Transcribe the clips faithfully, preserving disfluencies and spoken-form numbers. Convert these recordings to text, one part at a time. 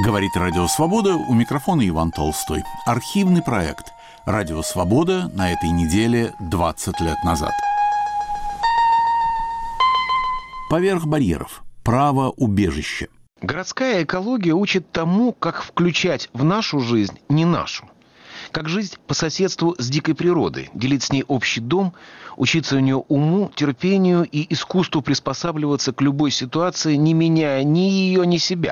Говорит Радио Свобода, у микрофона Иван Толстой. Архивный проект «Радио Свобода» на этой неделе двадцать лет назад. Поверх барьеров. Право убежища. Городская экология учит тому, как включать в нашу жизнь не нашу. Как жить по соседству с дикой природой, делить с ней общий дом, учиться у нее уму, терпению и искусству приспосабливаться к любой ситуации, не меняя ни ее, ни себя.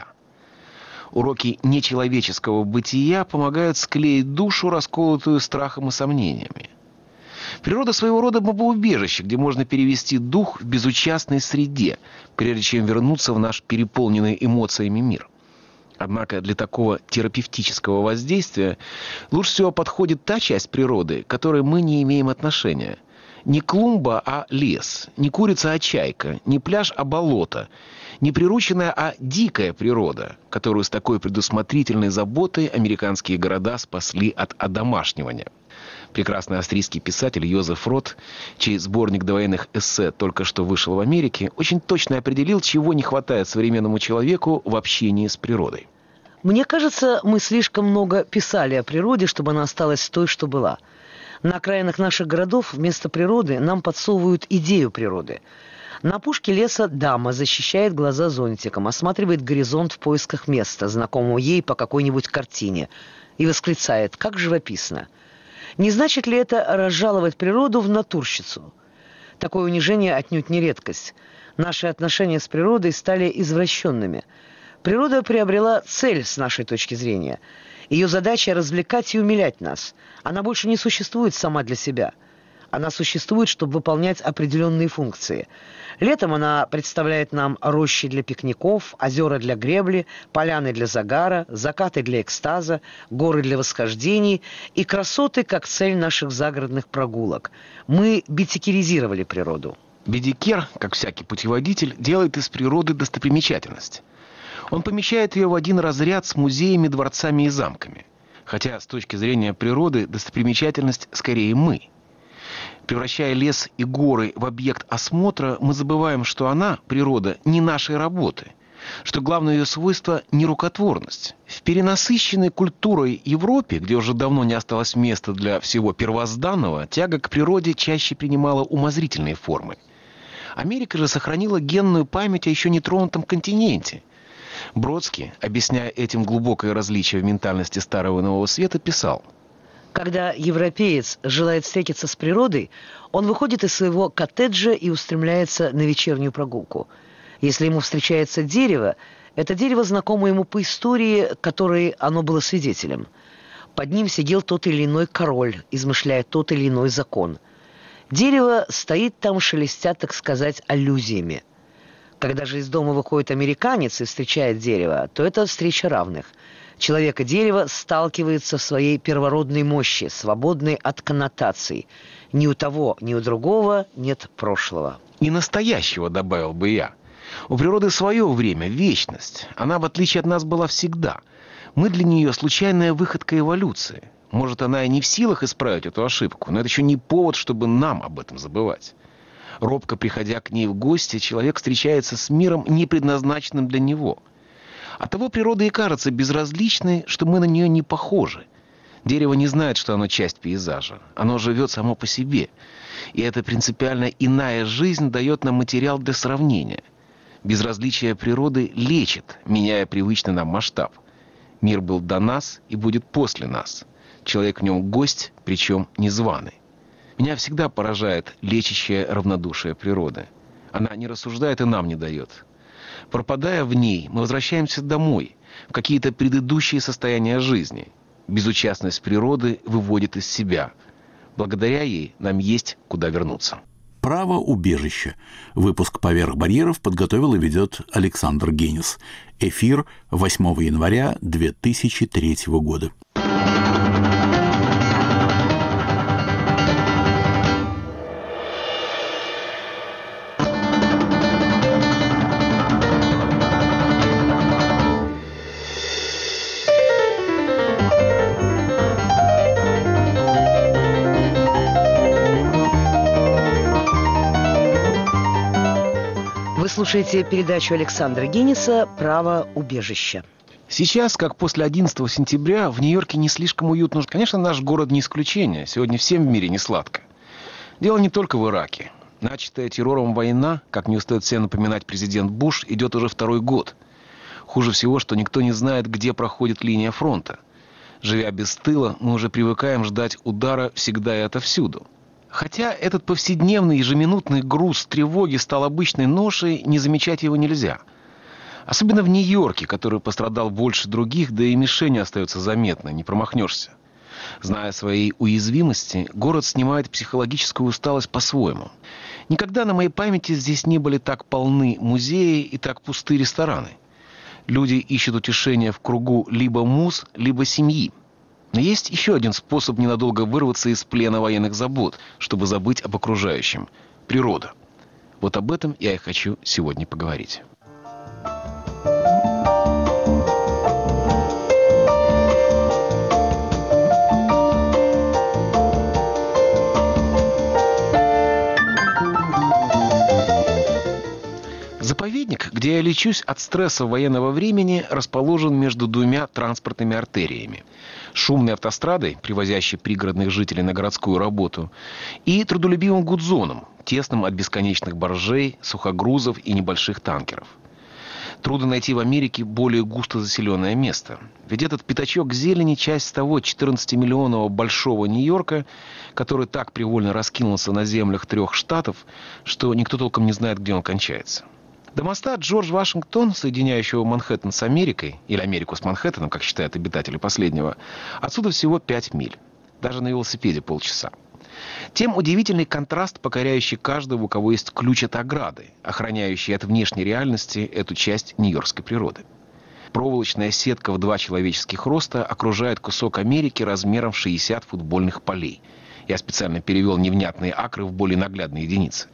Уроки нечеловеческого бытия помогают склеить душу, расколотую страхом и сомнениями. Природа своего рода бомбоубежище, где можно перевести дух в безучастной среде, прежде чем вернуться в наш переполненный эмоциями мир. Однако для такого терапевтического воздействия лучше всего подходит та часть природы, к которой мы не имеем отношения. Не клумба, а лес, не курица, а чайка, не пляж, а болото, не прирученная, а дикая природа, которую с такой предусмотрительной заботой американские города спасли от одомашнивания. Прекрасный австрийский писатель Йозеф Рот, чей сборник довоенных эссе только что вышел в Америке, очень точно определил, чего не хватает современному человеку в общении с природой. Мне кажется, мы слишком много писали о природе, чтобы она осталась той, что была. На окраинах наших городов вместо природы нам подсовывают идею природы. На опушке леса дама защищает глаза зонтиком, осматривает горизонт в поисках места, знакомого ей по какой-нибудь картине, и восклицает: «Как живописно!» Не значит ли это разжаловать природу в натурщицу? Такое унижение отнюдь не редкость. Наши отношения с природой стали извращенными. Природа приобрела цель с нашей точки зрения. Ее задача – развлекать и умилять нас. Она больше не существует сама для себя. Она существует, чтобы выполнять определенные функции. Летом она представляет нам рощи для пикников, озера для гребли, поляны для загара, закаты для экстаза, горы для восхождений и красоты как цель наших загородных прогулок. Мы бедикеризировали природу. Бедикер, как всякий путеводитель, делает из природы достопримечательность. Он помещает ее в один разряд с музеями, дворцами и замками. Хотя с точки зрения природы достопримечательность скорее мы. Превращая лес и горы в объект осмотра, мы забываем, что она, природа, не нашей работы, что главное ее свойство – нерукотворность. В перенасыщенной культурой Европе, где уже давно не осталось места для всего первозданного, тяга к природе чаще принимала умозрительные формы. Америка же сохранила генную память о еще нетронутом континенте. Бродский, объясняя этим глубокое различие в ментальности Старого и Нового Света, писал: когда европеец желает встретиться с природой, он выходит из своего коттеджа и устремляется на вечернюю прогулку. Если ему встречается дерево, это дерево знакомо ему по истории, которой оно было свидетелем. Под ним сидел тот или иной король, измышляя тот или иной закон. Дерево стоит там, шелестя, так сказать, аллюзиями. Когда же из дома выходит американец и встречает дерево, то это встреча равных. Человек и дерево сталкиваются в своей первородной мощи, свободной от коннотаций. Ни у того, ни у другого нет прошлого. И настоящего, добавил бы я. У природы свое время, вечность. Она, в отличие от нас, была всегда. Мы для нее случайная выходка эволюции. Может, она и не в силах исправить эту ошибку, но это еще не повод, чтобы нам об этом забывать. Робко приходя к ней в гости, человек встречается с миром, не предназначенным для него. Оттого природа и кажется безразличной, что мы на нее не похожи. Дерево не знает, что оно часть пейзажа. Оно живет само по себе. И эта принципиально иная жизнь дает нам материал для сравнения. Безразличие природы лечит, меняя привычный нам масштаб. Мир был до нас и будет после нас. Человек в нем гость, причем незваный. Меня всегда поражает лечащее равнодушие природы. Она не рассуждает и нам не дает. Пропадая в ней, мы возвращаемся домой, в какие-то предыдущие состояния жизни. Безучастность природы выводит из себя. Благодаря ей нам есть куда вернуться. Право убежища. Выпуск «Поверх барьеров» подготовил и ведет Александр Генис. Эфир восьмого января две тысячи третьего года. Вы слушаете передачу Александра Гениса «Право убежища». Сейчас, как после одиннадцатого сентября, в Нью-Йорке не слишком уютно. Конечно, наш город не исключение. Сегодня всем в мире не сладко. Дело не только в Ираке. Начатая террором война, как не устает себе напоминать президент Буш, идет уже второй год. Хуже всего, что никто не знает, где проходит линия фронта. Живя без тыла, мы уже привыкаем ждать удара всегда и отовсюду. Хотя этот повседневный ежеминутный груз тревоги стал обычной ношей, не замечать его нельзя. Особенно в Нью-Йорке, который пострадал больше других, да и мишень остается заметной, не промахнешься. Зная свои уязвимости, город снимает психологическую усталость по-своему. Никогда на моей памяти здесь не были так полны музеи и так пусты рестораны. Люди ищут утешения в кругу либо муз, либо семьи. Но есть еще один способ ненадолго вырваться из плена военных забот, чтобы забыть об окружающем – природа. Вот об этом я и хочу сегодня поговорить. Заповедник, где я лечусь от стресса военного времени, расположен между двумя транспортными артериями. Шумной автострадой, привозящей пригородных жителей на городскую работу, и трудолюбивым гудзоном, тесным от бесконечных баржей, сухогрузов и небольших танкеров. Трудно найти в Америке более густо заселенное место. Ведь этот пятачок зелени – часть того четырнадцатимиллионного большого Нью-Йорка, который так привольно раскинулся на землях трех штатов, что никто толком не знает, где он кончается. До моста Джордж Вашингтон, соединяющего Манхэттен с Америкой, или Америку с Манхэттеном, как считают обитатели последнего, отсюда всего пять миль. Даже на велосипеде полчаса. Тем удивительный контраст, покоряющий каждого, у кого есть ключ от ограды, охраняющий от внешней реальности эту часть нью-йоркской природы. Проволочная сетка в два человеческих роста окружает кусок Америки размером в шестьдесят футбольных полей. Я специально перевел невнятные акры в более наглядные единицы.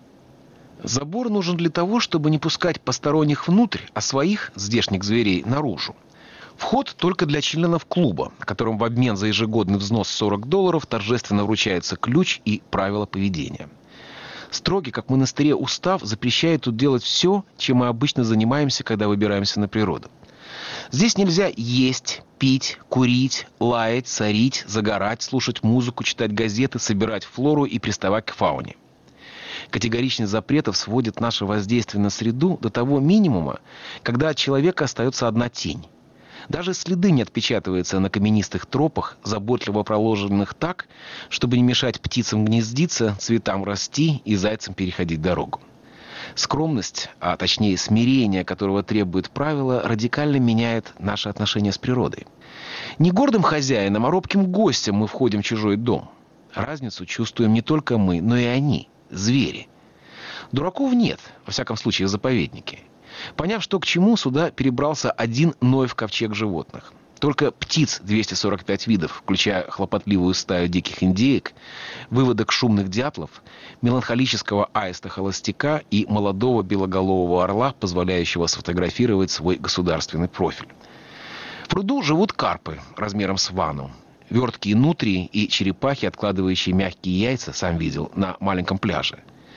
Забор нужен для того, чтобы не пускать посторонних внутрь, а своих, здешних зверей, наружу. Вход только для членов клуба, которым в обмен за ежегодный взнос сорок долларов торжественно вручается ключ и правила поведения. Строгий, как в монастыре, устав запрещает тут делать все, чем мы обычно занимаемся, когда выбираемся на природу. Здесь нельзя есть, пить, курить, лаять, сорить, загорать, слушать музыку, читать газеты, собирать флору и приставать к фауне. Категоричность запретов сводит наше воздействие на среду до того минимума, когда от человека остается одна тень. Даже следы не отпечатываются на каменистых тропах, заботливо проложенных так, чтобы не мешать птицам гнездиться, цветам расти и зайцам переходить дорогу. Скромность, а точнее смирение, которого требует правило, радикально меняет наше отношение с природой. Не гордым хозяином, а робким гостем мы входим в чужой дом. Разницу чувствуем не только мы, но и они. Звери. Дураков нет, во всяком случае, в заповеднике. Поняв, что к чему, сюда перебрался один Ноев ковчег животных. Только птиц двести сорок пять видов, включая хлопотливую стаю диких индеек, выводок шумных дятлов, меланхолического аиста-холостяка и молодого белоголового орла, позволяющего сфотографировать свой государственный профиль. В пруду живут карпы размером с ванну. Верткие нутрии и черепахи, откладывающие мягкие яйца, сам видел, на маленьком пляже.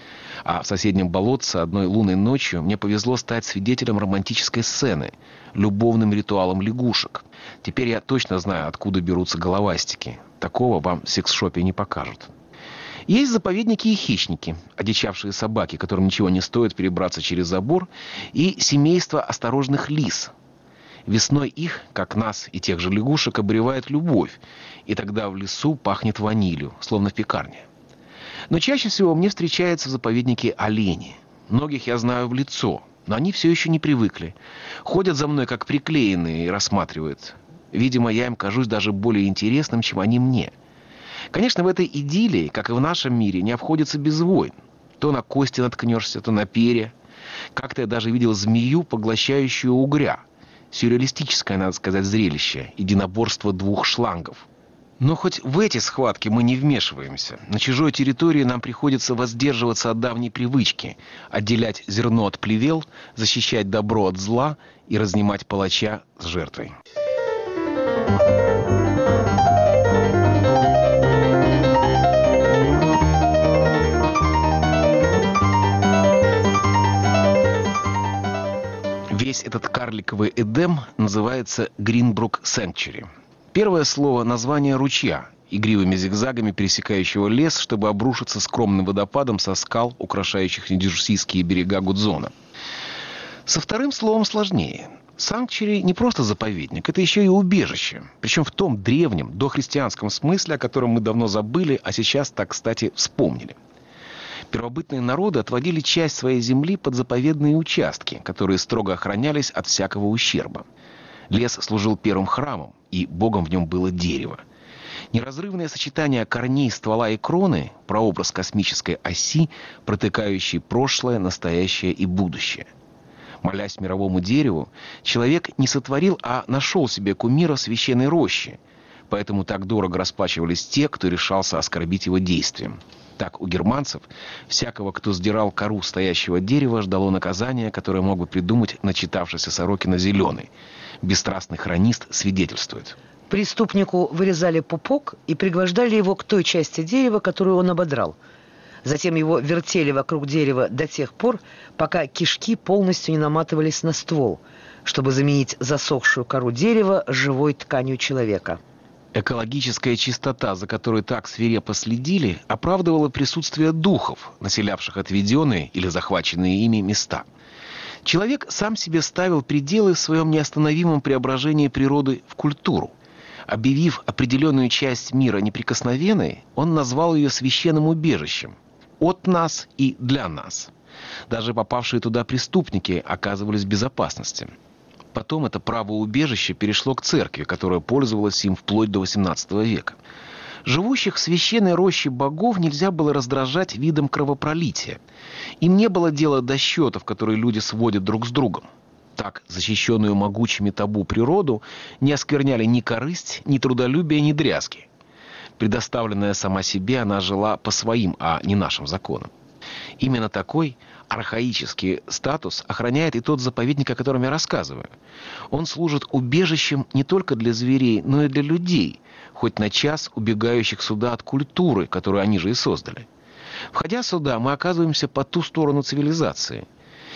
А в соседнем болотце одной лунной ночью мне повезло стать свидетелем романтической сцены, любовным ритуалом лягушек. Теперь я точно знаю, откуда берутся головастики. Такого вам в секс-шопе не покажут. Есть заповедники и хищники, одичавшие собаки, которым ничего не стоит перебраться через забор, и семейство осторожных лис. Весной их, как нас и тех же лягушек, обревает любовь, и тогда в лесу пахнет ванилью, словно в пекарне. Но чаще всего мне встречаются в заповеднике олени. Многих я знаю в лицо, но они все еще не привыкли. Ходят за мной как приклеенные и рассматривают. Видимо, я им кажусь даже более интересным, чем они мне. Конечно, в этой идиллии, как и в нашем мире, не обходится без войн. То на кости наткнешься, то на перья. Как-то я даже видел змею, поглощающую угря. Сюрреалистическое, надо сказать, зрелище. Единоборство двух шлангов. Но хоть в эти схватки мы не вмешиваемся. На чужой территории нам приходится воздерживаться от давней привычки. Отделять зерно от плевел, защищать добро от зла и разнимать палача с жертвой. Весь этот карликовый Эдем называется Гринбрук Сэнкчури. Первое слово – название ручья, игривыми зигзагами пересекающего лес, чтобы обрушиться скромным водопадом со скал, украшающих нью-джерсийские берега Гудзона. Со вторым словом сложнее. Санкчури не просто заповедник, это еще и убежище. Причем в том древнем, дохристианском смысле, о котором мы давно забыли, а сейчас так, кстати, вспомнили. Первобытные народы отводили часть своей земли под заповедные участки, которые строго охранялись от всякого ущерба. Лес служил первым храмом, и богом в нем было дерево. Неразрывное сочетание корней, ствола и кроны – прообраз космической оси, протыкающей прошлое, настоящее и будущее. Молясь мировому дереву, человек не сотворил, а нашел себе кумира в священной роще. Поэтому так дорого расплачивались те, кто решался оскорбить его действием. Так у германцев всякого, кто сдирал кору стоящего дерева, ждало наказание, которое мог бы придумать начитавшийся Сорокина Зеленый. Бесстрастный хронист свидетельствует. Преступнику вырезали пупок и пригвождали его к той части дерева, которую он ободрал. Затем его вертели вокруг дерева до тех пор, пока кишки полностью не наматывались на ствол, чтобы заменить засохшую кору дерева живой тканью человека. Экологическая чистота, за которой так свирепо следили, оправдывала присутствие духов, населявших отведенные или захваченные ими места. Человек сам себе ставил пределы в своем неостановимом преображении природы в культуру. Объявив определенную часть мира неприкосновенной, он назвал ее священным убежищем. От нас и для нас. Даже попавшие туда преступники оказывались в безопасности. Потом это право убежища перешло к церкви, которая пользовалась им вплоть до восемнадцатого века. Живущих в священной роще богов нельзя было раздражать видом кровопролития. Им не было дела до счетов, которые люди сводят друг с другом. Так, защищенную могучими табу природу не оскверняли ни корысть, ни трудолюбие, ни дрязги. Предоставленная сама себе, она жила по своим, а не нашим законам. Именно такой архаический статус охраняет и тот заповедник, о котором я рассказываю. Он служит убежищем не только для зверей, но и для людей, хоть на час убегающих сюда от культуры, которую они же и создали. Входя сюда, мы оказываемся по ту сторону цивилизации.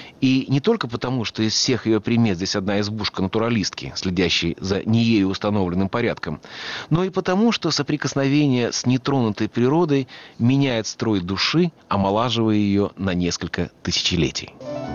И не только потому, что из всех ее примет здесь одна избушка натуралистки, следящей за не ею установленным порядком, но и потому, что соприкосновение с нетронутой природой меняет строй души, омолаживая ее на несколько тысячелетий.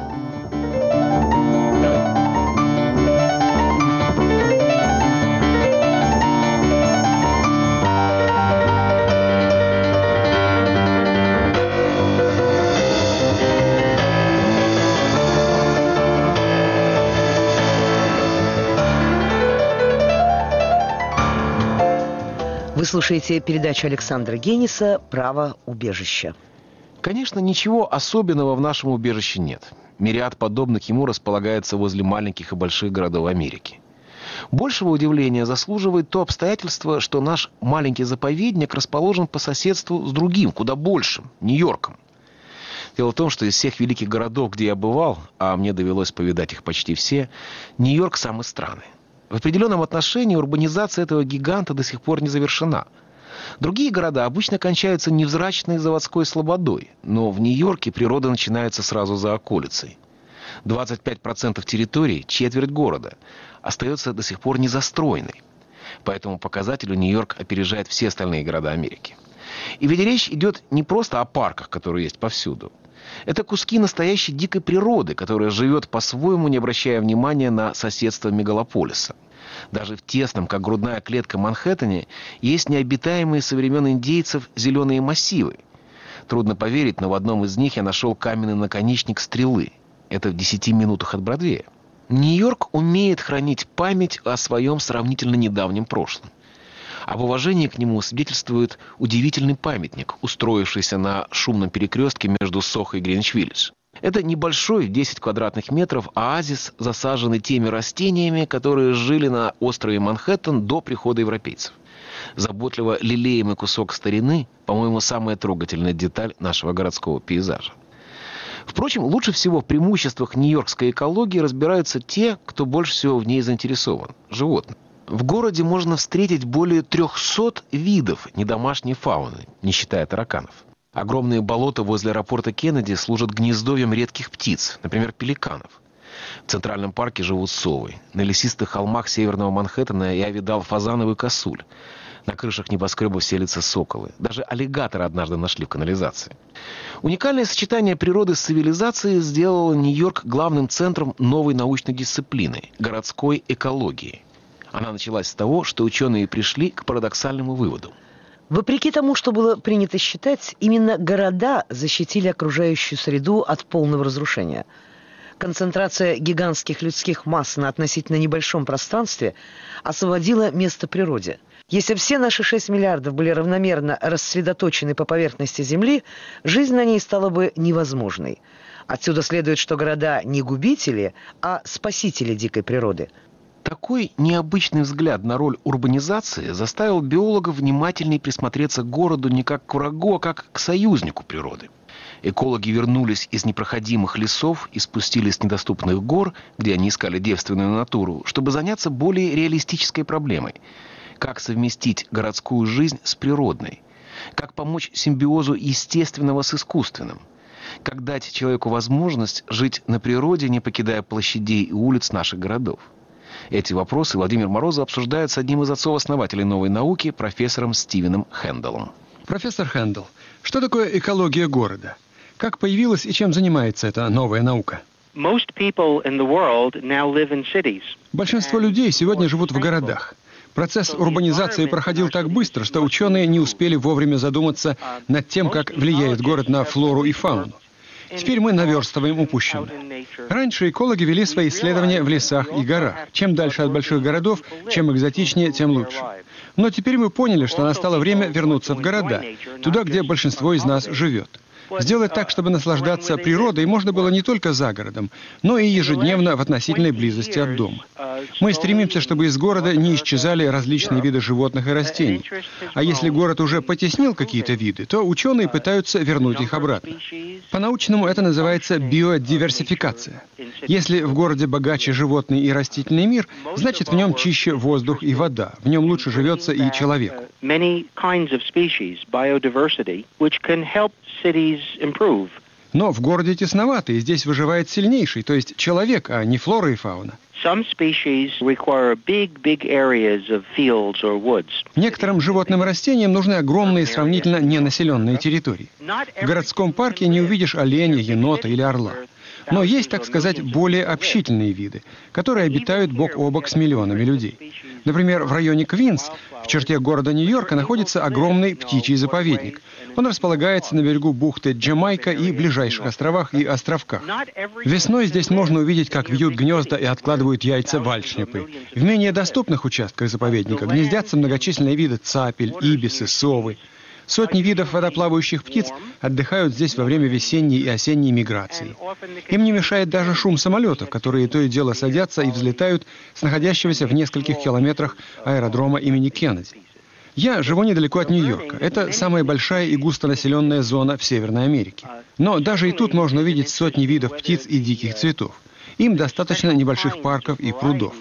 Вы слушаете передачу Александра Гениса «Право убежища». Конечно, ничего особенного в нашем убежище нет. Мириад подобных ему располагается возле маленьких и больших городов Америки. Большего удивления заслуживает то обстоятельство, что наш маленький заповедник расположен по соседству с другим, куда большим, Нью-Йорком. Дело в том, что из всех великих городов, где я бывал, а мне довелось повидать их почти все, Нью-Йорк самый странный. В определенном отношении урбанизация этого гиганта до сих пор не завершена. Другие города обычно кончаются невзрачной заводской слободой, но в Нью-Йорке природа начинается сразу за околицей. двадцать пять процентов территории, четверть города, остается до сих пор незастроенной. По этому показателю Нью-Йорк опережает все остальные города Америки. И ведь речь идет не просто о парках, которые есть повсюду. Это куски настоящей дикой природы, которая живет по-своему, не обращая внимания на соседство мегалополиса. Даже в тесном, как грудная клетка, Манхэттене есть необитаемые со времен индейцев зеленые массивы. Трудно поверить, но в одном из них я нашел каменный наконечник стрелы. Это в десяти минутах от Бродвея. Нью-Йорк умеет хранить память о своем сравнительно недавнем прошлом. Об уважении к нему свидетельствует удивительный памятник, устроившийся на шумном перекрестке между Сохо и Гринвич-Виллидж. Это небольшой, десять квадратных метров, оазис, засаженный теми растениями, которые жили на острове Манхэттен до прихода европейцев. Заботливо лелеемый кусок старины, по-моему, самая трогательная деталь нашего городского пейзажа. Впрочем, лучше всего в преимуществах нью-йоркской экологии разбираются те, кто больше всего в ней заинтересован – животные. В городе можно встретить более трехсот видов недомашней фауны, не считая тараканов. Огромные болота возле аэропорта Кеннеди служат гнездовьем редких птиц, например, пеликанов. В Центральном парке живут совы. На лесистых холмах северного Манхэттена я видал фазанов и косуль. На крышах небоскребов селятся соколы. Даже аллигатора однажды нашли в канализации. Уникальное сочетание природы с цивилизацией сделало Нью-Йорк главным центром новой научной дисциплины – городской экологии. Она началась с того, что ученые пришли к парадоксальному выводу. Вопреки тому, что было принято считать, именно города защитили окружающую среду от полного разрушения. Концентрация гигантских людских масс на относительно небольшом пространстве освободила место природе. Если все наши шесть миллиардов были равномерно рассредоточены по поверхности Земли, жизнь на ней стала бы невозможной. Отсюда следует, что города не губители, а спасители дикой природы. Такой необычный взгляд на роль урбанизации заставил биологов внимательнее присмотреться к городу не как к врагу, а как к союзнику природы. Экологи вернулись из непроходимых лесов и спустились с недоступных гор, где они искали девственную натуру, чтобы заняться более реалистической проблемой. Как совместить городскую жизнь с природной? Как помочь симбиозу естественного с искусственным? Как дать человеку возможность жить на природе, не покидая площадей и улиц наших городов? Эти вопросы Владимир Морозов обсуждает с одним из отцов-основателей новой науки, профессором Стивеном Хенделом. Профессор Хендел, что такое экология города? Как появилась и чем занимается эта новая наука? Большинство людей сегодня живут в городах. Процесс урбанизации проходил так быстро, что ученые не успели вовремя задуматься над тем, как влияет город на флору и фауну. Теперь мы наверстываем упущенное. Раньше экологи вели свои исследования в лесах и горах. Чем дальше от больших городов, чем экзотичнее, тем лучше. Но теперь мы поняли, что настало время вернуться в города, туда, где большинство из нас живет. Сделать так, чтобы наслаждаться природой можно было не только за городом, но и ежедневно в относительной близости от дома. Мы стремимся, чтобы из города не исчезали различные виды животных и растений. А если город уже потеснил какие-то виды, то ученые пытаются вернуть их обратно. По-научному это называется биодиверсификация. Если в городе богаче животный и растительный мир, значит в нем чище воздух и вода, в нем лучше живется и человеку. Но в городе тесновато, и здесь выживает сильнейший, то есть человек, а не флора и фауна. Некоторым животным и растениям нужны огромные сравнительно ненаселенные территории. В городском парке не увидишь оленя, енота или орла. Но есть, так сказать, более общительные виды, которые обитают бок о бок с миллионами людей. Например, в районе Квинс, в черте города Нью-Йорка, находится огромный птичий заповедник. Он располагается на берегу бухты Джамайка и ближайших островах и островках. Весной здесь можно увидеть, как вьют гнезда и откладывают яйца вальшнепы. В менее доступных участках заповедника гнездятся многочисленные виды цапель, ибисы, совы. Сотни видов водоплавающих птиц отдыхают здесь во время весенней и осенней миграции. Им не мешает даже шум самолетов, которые то и дело садятся и взлетают с находящегося в нескольких километрах аэродрома имени Кеннеди. Я живу недалеко от Нью-Йорка. Это самая большая и густонаселенная зона в Северной Америке. Но даже и тут можно увидеть сотни видов птиц и диких цветов. Им достаточно небольших парков и прудов.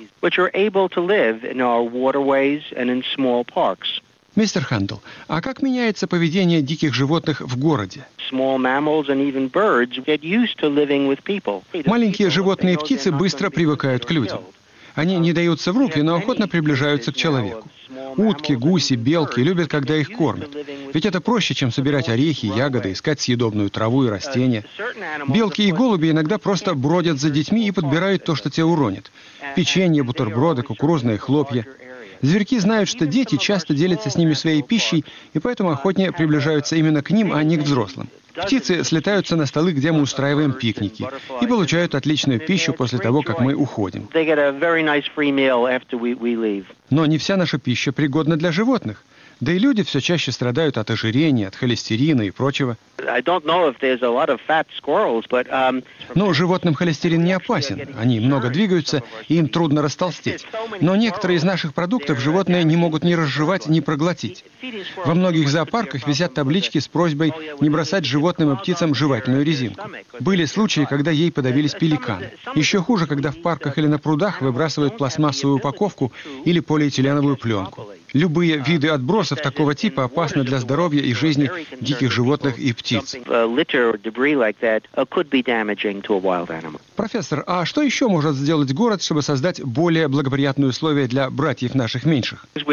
Мистер Хендел, а как меняется поведение диких животных в городе? Маленькие животные и птицы быстро привыкают к людям. Они не даются в руки, но охотно приближаются к человеку. Утки, гуси, белки любят, когда их кормят. Ведь это проще, чем собирать орехи, ягоды, искать съедобную траву и растения. Белки и голуби иногда просто бродят за детьми и подбирают то, что те уронят. Печенье, бутерброды, кукурузные хлопья. Зверьки знают, что дети часто делятся с ними своей пищей, и поэтому охотнее приближаются именно к ним, а не к взрослым. Птицы слетаются на столы, где мы устраиваем пикники, и получают отличную пищу после того, как мы уходим. Но не вся наша пища пригодна для животных. Да и люди все чаще страдают от ожирения, от холестерина и прочего. Но животным холестерин не опасен. Они много двигаются, и им трудно растолстеть. Но некоторые из наших продуктов животные не могут ни разжевать, ни проглотить. Во многих зоопарках висят таблички с просьбой не бросать животным и птицам жевательную резинку. Были случаи, когда ей подавились пеликаны. Еще хуже, когда в парках или на прудах выбрасывают пластмассовую упаковку или полиэтиленовую пленку. Любые виды отбросов такого типа опасны для здоровья и жизни диких животных и птиц. Профессор, а что еще может сделать город, чтобы создать более благоприятные условия для братьев наших меньших? Мы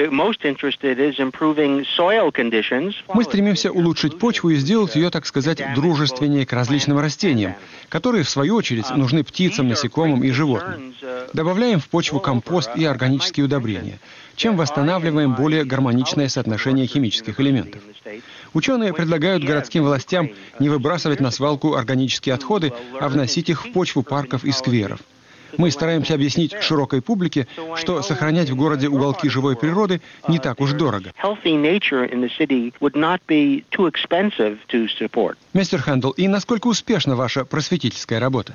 стремимся улучшить почву и сделать ее, так сказать, дружественнее к различным растениям, которые, в свою очередь, нужны птицам, насекомым и животным. Добавляем в почву компост и органические удобрения, чем восстанавливаем более гармоничное соотношение химических элементов. Ученые предлагают городским властям не выбрасывать на свалку органические отходы, а вносить их в почву парков и скверов. Мы стараемся объяснить широкой публике, что сохранять в городе уголки живой природы не так уж дорого. Мистер Хэндл, и насколько успешна ваша просветительская работа?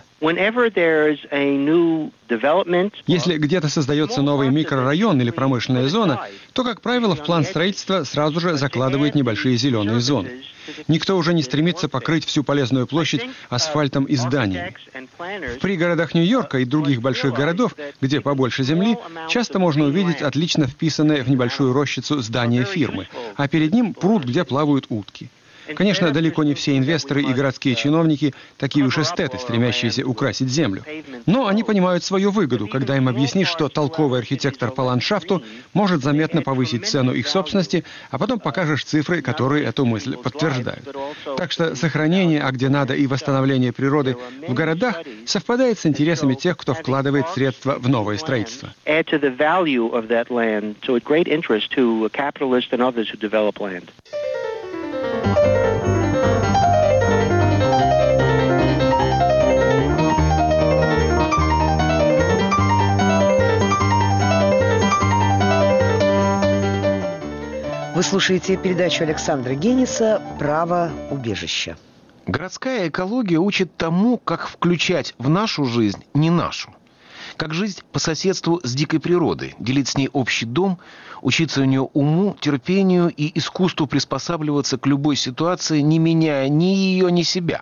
Если где-то создается новый микрорайон или промышленная зона, то, как правило, в план строительства сразу же закладывают небольшие зеленые зоны. Никто уже не стремится покрыть всю полезную площадь асфальтом и зданиями. В пригородах Нью-Йорка и других больших городов, где побольше земли, часто можно увидеть отлично вписанное в небольшую рощицу здание фирмы, а перед ним пруд, где плавают утки. Конечно, далеко не все инвесторы и городские чиновники такие уж эстеты, стремящиеся украсить землю. Но они понимают свою выгоду, когда им объяснишь, что толковый архитектор по ландшафту может заметно повысить цену их собственности, а потом покажешь цифры, которые эту мысль подтверждают. Так что сохранение, а где надо, и восстановление природы в городах совпадает с интересами тех, кто вкладывает средства в новое строительство. Вы слушаете передачу Александра Гениса «Право убежища». Городская экология учит тому, как включать в нашу жизнь не нашу. Как жить по соседству с дикой природой, делить с ней общий дом, учиться у нее уму, терпению и искусству приспосабливаться к любой ситуации, не меняя ни ее, ни себя.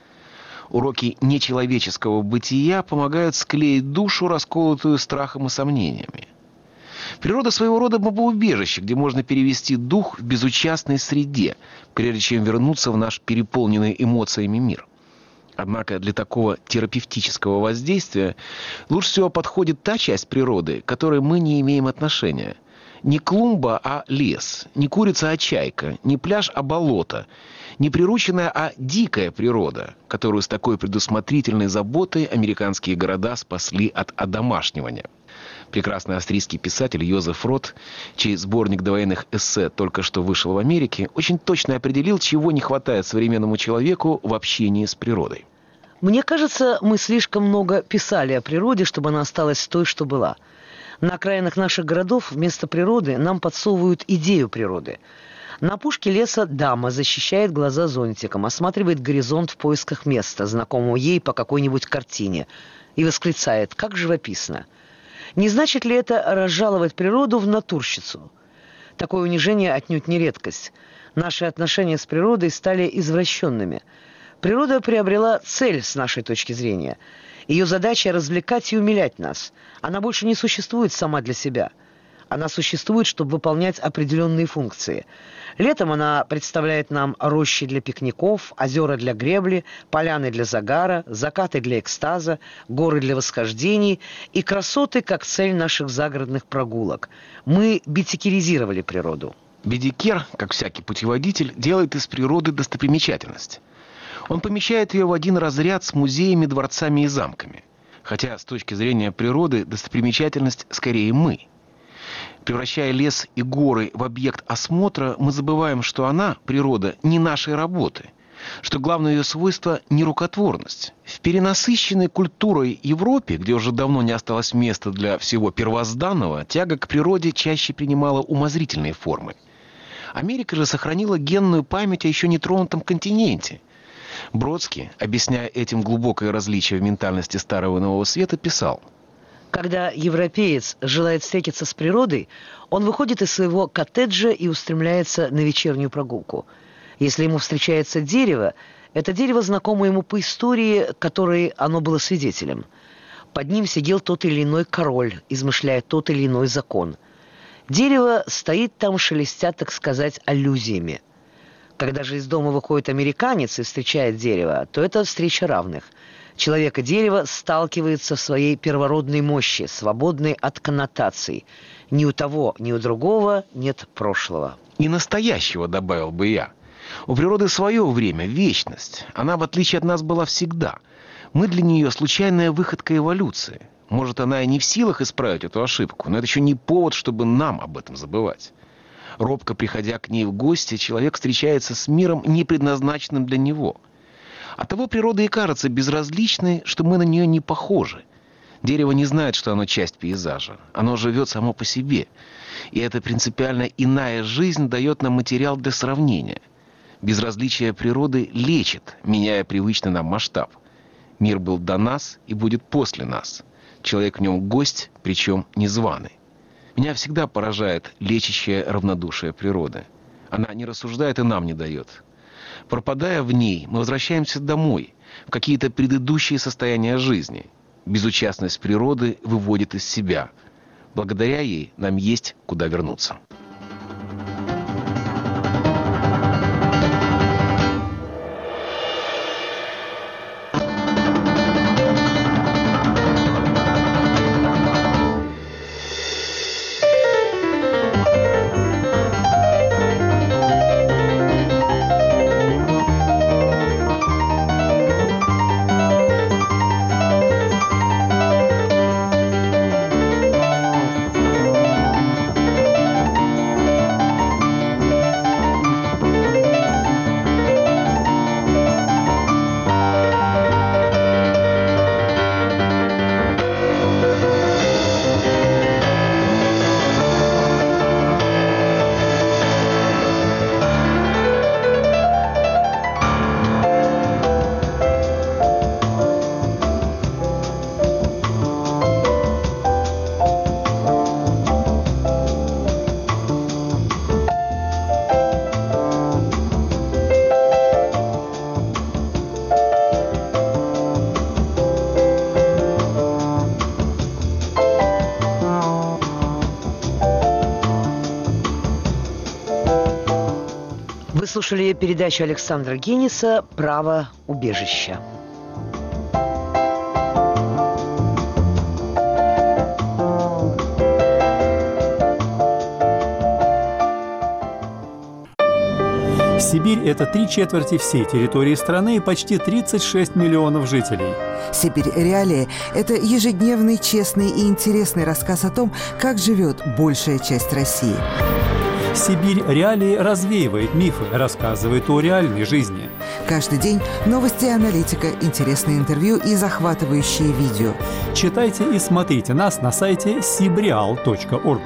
Уроки нечеловеческого бытия помогают склеить душу, расколотую страхом и сомнениями. Природа своего рода бомбоубежище, где можно перевести дух в безучастной среде, прежде чем вернуться в наш переполненный эмоциями мир. Однако для такого терапевтического воздействия лучше всего подходит та часть природы, к которой мы не имеем отношения. Не клумба, а лес, не курица, а чайка, не пляж, а болото, не прирученная, а дикая природа, которую с такой предусмотрительной заботой американские города спасли от одомашнивания. Прекрасный австрийский писатель Йозеф Рот, чей сборник двойных эссе только что вышел в Америке, очень точно определил, чего не хватает современному человеку в общении с природой. Мне кажется, мы слишком много писали о природе, чтобы она осталась той, что была. На окраинах наших городов вместо природы нам подсовывают идею природы. На опушке леса дама защищает глаза зонтиком, осматривает горизонт в поисках места, знакомого ей по какой-нибудь картине, и восклицает: «Как живописно!» Не значит ли это разжаловать природу в натурщицу? Такое унижение отнюдь не редкость. Наши отношения с природой стали извращенными. Природа приобрела цель с нашей точки зрения. Ее задача – развлекать и умилять нас. Она больше не существует сама для себя. Она существует, чтобы выполнять определенные функции. Летом она представляет нам рощи для пикников, озера для гребли, поляны для загара, закаты для экстаза, горы для восхождений и красоты как цель наших загородных прогулок. Мы бедикеризировали природу. Бедикер, как всякий путеводитель, делает из природы достопримечательность. Он помещает ее в один разряд с музеями, дворцами и замками. Хотя с точки зрения природы достопримечательность скорее мы. Превращая лес и горы в объект осмотра, мы забываем, что она, природа, не нашей работы, что главное ее свойство – нерукотворность. В перенасыщенной культурой Европе, где уже давно не осталось места для всего первозданного, тяга к природе чаще принимала умозрительные формы. Америка же сохранила генную память о еще нетронутом континенте. Бродский, объясняя этим глубокое различие в ментальности Старого и Нового Света, писал: когда европеец желает встретиться с природой, он выходит из своего коттеджа и устремляется на вечернюю прогулку. Если ему встречается дерево, это дерево знакомо ему по истории, которой оно было свидетелем. Под ним сидел тот или иной король, измышляя тот или иной закон. Дерево стоит там, шелестя, так сказать, аллюзиями. Когда же из дома выходит американец и встречает дерево, то это встреча равных. Человек и дерево сталкиваются в своей первородной мощи, свободной от коннотаций. Ни у того, ни у другого нет прошлого. И настоящего, добавил бы я. У природы свое время, вечность. Она, в отличие от нас, была всегда. Мы для нее случайная выходка эволюции. Может, она и не в силах исправить эту ошибку, но это еще не повод, чтобы нам об этом забывать. Робко приходя к ней в гости, человек встречается с миром, не предназначенным для него. Оттого природа и кажется безразличной, что мы на нее не похожи. Дерево не знает, что оно часть пейзажа. Оно живет само по себе. И эта принципиально иная жизнь дает нам материал для сравнения. Безразличие природы лечит, меняя привычный нам масштаб. Мир был до нас и будет после нас. Человек в нем гость, причем незваный. Меня всегда поражает лечащее равнодушие природы. Она не рассуждает и нам не дает. Пропадая в ней, мы возвращаемся домой, в какие-то предыдущие состояния жизни. Безучастность природы выводит из себя. Благодаря ей нам есть куда вернуться. Вы слушали передачу Александра Гениса «Право убежища». Сибирь – это три четверти всей территории страны и почти тридцать шесть миллионов жителей. «Сибирь. Реалии» – это ежедневный, честный и интересный рассказ о том, как живет большая часть России. «Сибирь. Реалии» развеивает мифы, рассказывает о реальной жизни. Каждый день новости и аналитика, интересные интервью и захватывающие видео. Читайте и смотрите нас на сайте сибреал точка орг.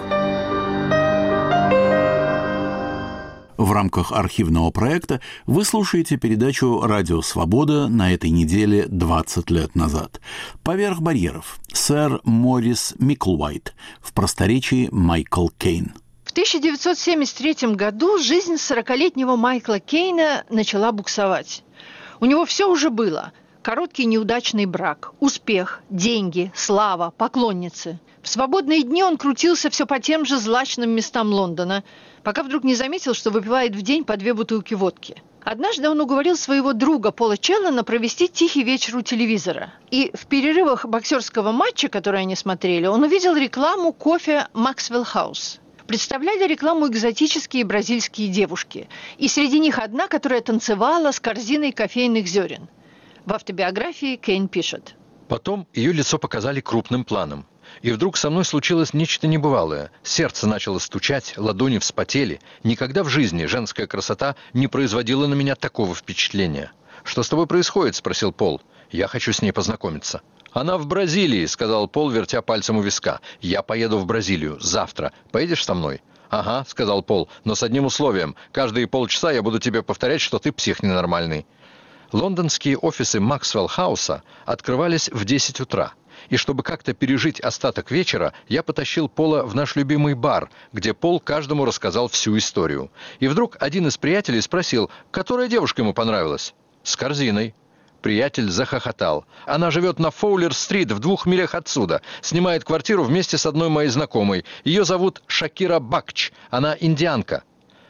В рамках архивного проекта вы слушаете передачу «Радио Свобода» на этой неделе двадцать лет назад. «Поверх барьеров» сэр Моррис Миклвайт, в просторечии Майкл Кейн. В тысяча девятьсот семьдесят третьем году жизнь сорокалетнего Майкла Кейна начала буксовать. У него все уже было. Короткий неудачный брак, успех, деньги, слава, поклонницы. В свободные дни он крутился все по тем же злачным местам Лондона, пока вдруг не заметил, что выпивает в день по две бутылки водки. Однажды он уговорил своего друга Пола Челлена провести тихий вечер у телевизора. И в перерывах боксерского матча, который они смотрели, он увидел рекламу кофе «Максвелл Хаус». Представляли рекламу экзотические бразильские девушки. И среди них одна, которая танцевала с корзиной кофейных зерен. В автобиографии Кейн пишет. Потом ее лицо показали крупным планом. И вдруг со мной случилось нечто небывалое. Сердце начало стучать, ладони вспотели. Никогда в жизни женская красота не производила на меня такого впечатления. «Что с тобой происходит?» – спросил Пол. «Я хочу с ней познакомиться». «Она в Бразилии», – сказал Пол, вертя пальцем у виска. «Я поеду в Бразилию. Завтра. Поедешь со мной?» «Ага», – сказал Пол, – «но с одним условием. Каждые полчаса я буду тебе повторять, что ты псих ненормальный». Лондонские офисы Максвелл Хауса открывались в десять утра. И чтобы как-то пережить остаток вечера, я потащил Пола в наш любимый бар, где Пол каждому рассказал всю историю. И вдруг один из приятелей спросил, которая девушка ему понравилась. «С корзиной». Приятель захохотал. «Она живет на Фоулер-стрит в двух милях отсюда. Снимает квартиру вместе с одной моей знакомой. Ее зовут Шакира Бакч. Она индианка».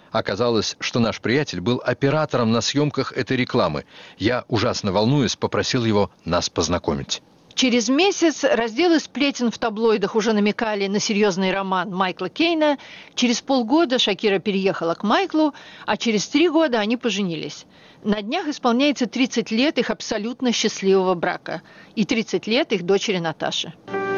Оказалось, что наш приятель был оператором на съемках этой рекламы. Я, ужасно волнуясь, попросил его нас познакомить. Через месяц разделы сплетен в таблоидах уже намекали на серьезный роман Майкла Кейна. Через полгода Шакира переехала к Майклу, а через три года они поженились. На днях исполняется тридцать лет их абсолютно счастливого брака и тридцать лет их дочери Наташи.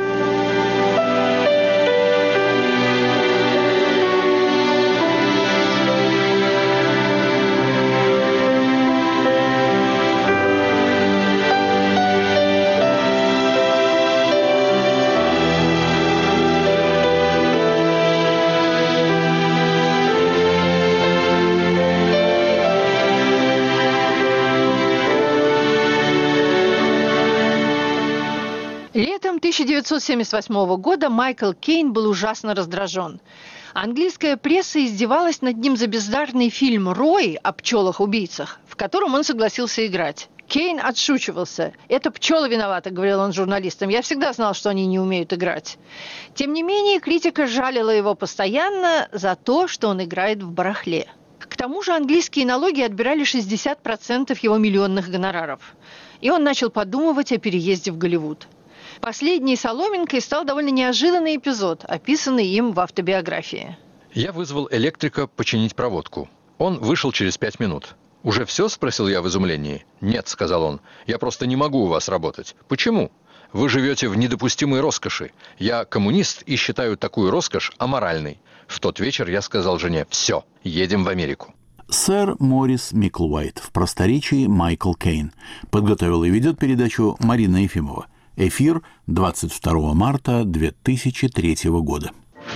Летом тысяча девятьсот семьдесят восьмого года Майкл Кейн был ужасно раздражен. Английская пресса издевалась над ним за бездарный фильм «Рой» о пчелах-убийцах, в котором он согласился играть. Кейн отшучивался. «Это пчелы виноваты», — говорил он журналистам. «Я всегда знал, что они не умеют играть». Тем не менее, критика жалила его постоянно за то, что он играет в барахле. К тому же английские налоги отбирали шестьдесят процентов его миллионных гонораров. И он начал подумывать о переезде в Голливуд. Последней соломинкой стал довольно неожиданный эпизод, описанный им в автобиографии. Я вызвал электрика починить проводку. Он вышел через пять минут. «Уже все?» – спросил я в изумлении. «Нет», – сказал он, – «я просто не могу у вас работать». «Почему?» «Вы живете в недопустимой роскоши. Я коммунист и считаю такую роскошь аморальной». В тот вечер я сказал жене: «Все, едем в Америку». Сэр Морис Миклвайт, в просторечии Майкл Кейн. Подготовил и ведет передачу Марина Ефимова. Эфир двадцать второго марта две тысячи третьего года.